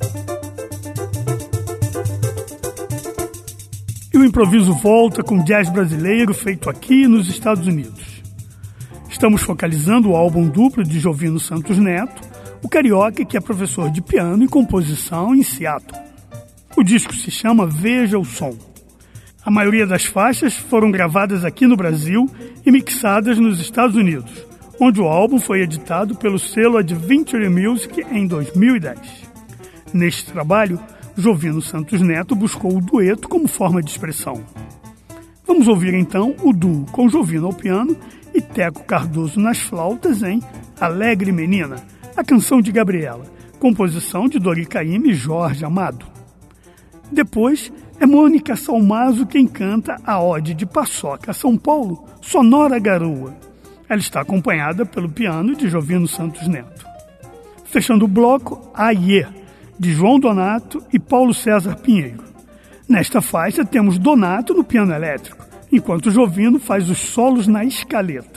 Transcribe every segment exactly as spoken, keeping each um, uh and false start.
E o improviso volta com jazz brasileiro feito aqui nos Estados Unidos. Estamos focalizando o álbum duplo de Jovino Santos Neto, o carioca que é professor de piano e composição em Seattle. O disco se chama Veja o Som. A maioria das faixas foram gravadas aqui no Brasil e mixadas nos Estados Unidos, onde o álbum foi editado pelo selo Adventure Music em dois mil e dez. Neste trabalho, Jovino Santos Neto buscou o dueto como forma de expressão. Vamos ouvir então o duo com Jovino ao piano e Teco Cardoso nas flautas em Alegre Menina, a canção de Gabriela, composição de Dori Caymmi e Jorge Amado. Depois, é Mônica Salmazo quem canta a ode de Paçoca a São Paulo, Sonora Garoa. Ela está acompanhada pelo piano de Jovino Santos Neto. Fechando o bloco, Aie, de João Donato e Paulo César Pinheiro. Nesta faixa temos Donato no piano elétrico, enquanto Jovino faz os solos na escaleta.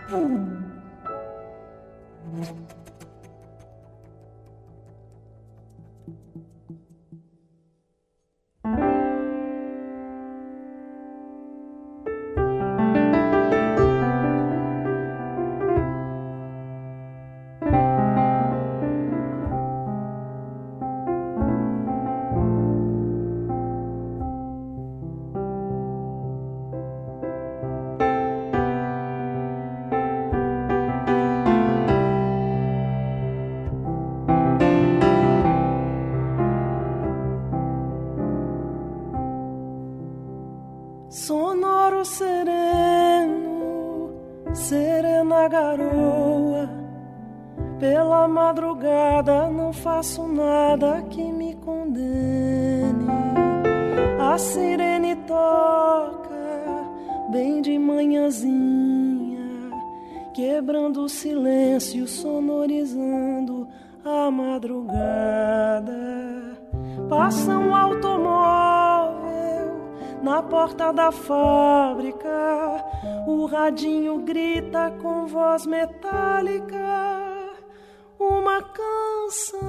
Sonoro sereno, serena garoa, pela madrugada não faço nada que me condene. A sirene toca bem de manhãzinha, quebrando o silêncio, sonorizando a madrugada. Passa um automóvel na porta da fábrica, o radinho grita com voz metálica uma canção.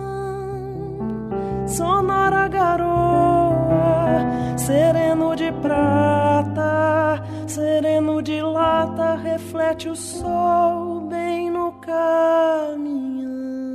Sonora garoa, sereno de prata, sereno de lata, reflete o sol bem no caminhão.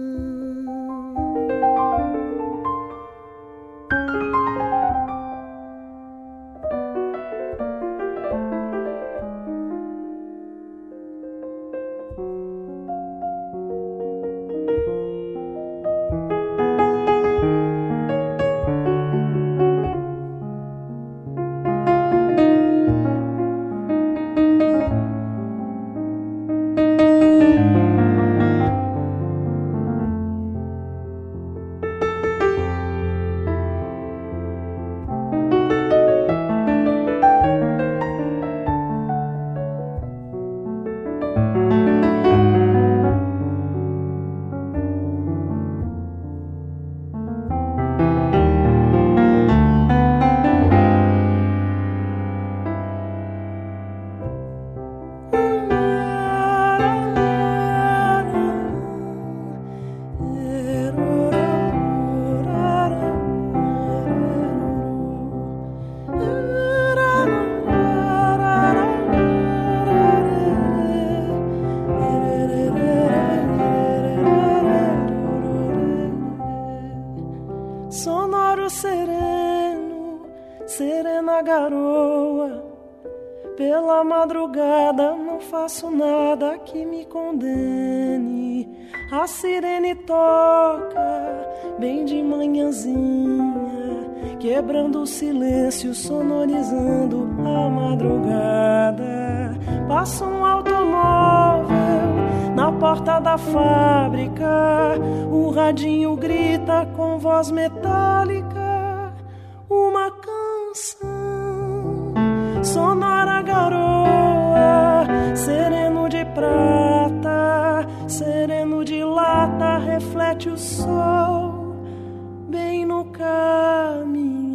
Sonoro sereno, serena garoa, pela madrugada não faço nada que me condene. A sirene toca bem de manhãzinha, quebrando o silêncio, sonorizando a madrugada. Passa um automóvel na porta da fábrica, o radinho grita com voz metálica uma canção. Sonora garoa, sereno de prata, sereno de lata, reflete o sol bem no caminhão.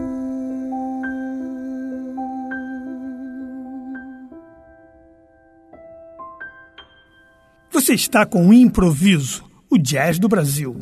Você está com o Improviso, o jazz do Brasil.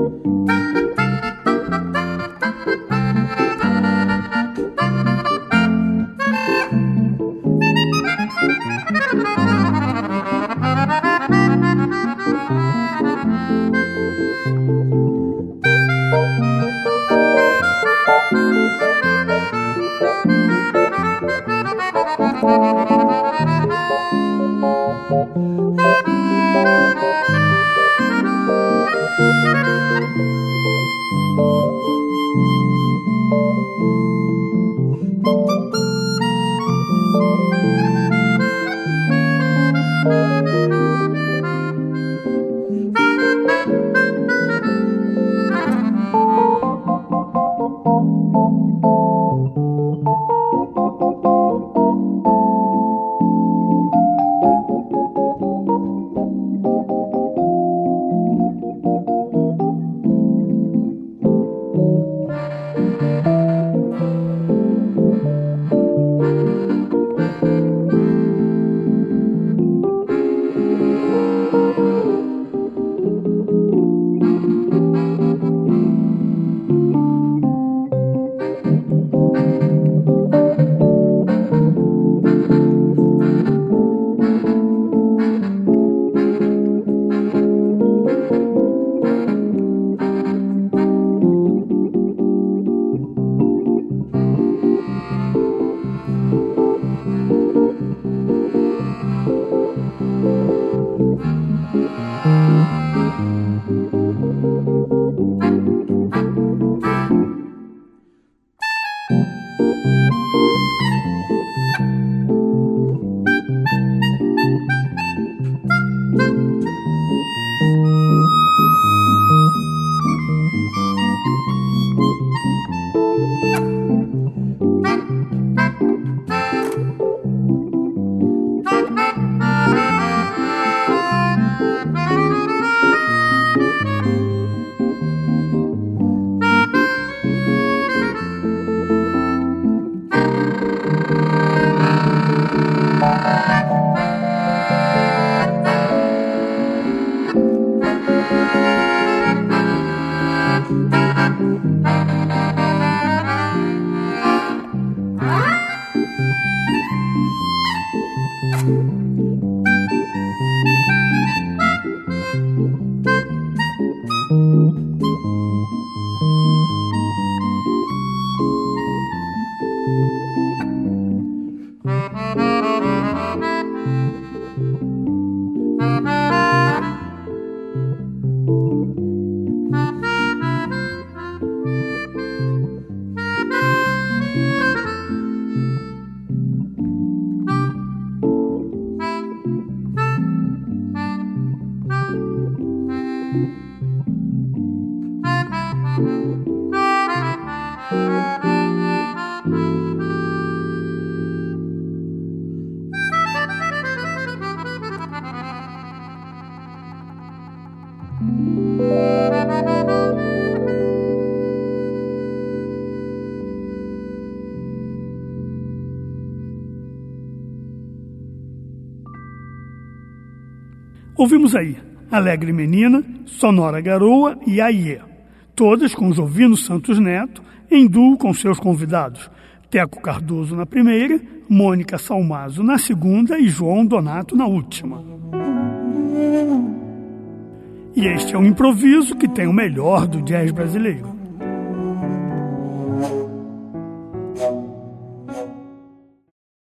Ouvimos aí Alegre Menina, Sonora Garoa e Aiê, todas com Jovino Santos Neto, em duo com seus convidados, Teco Cardoso na primeira, Mônica Salmazo na segunda e João Donato na última. E este é um improviso que tem o melhor do jazz brasileiro.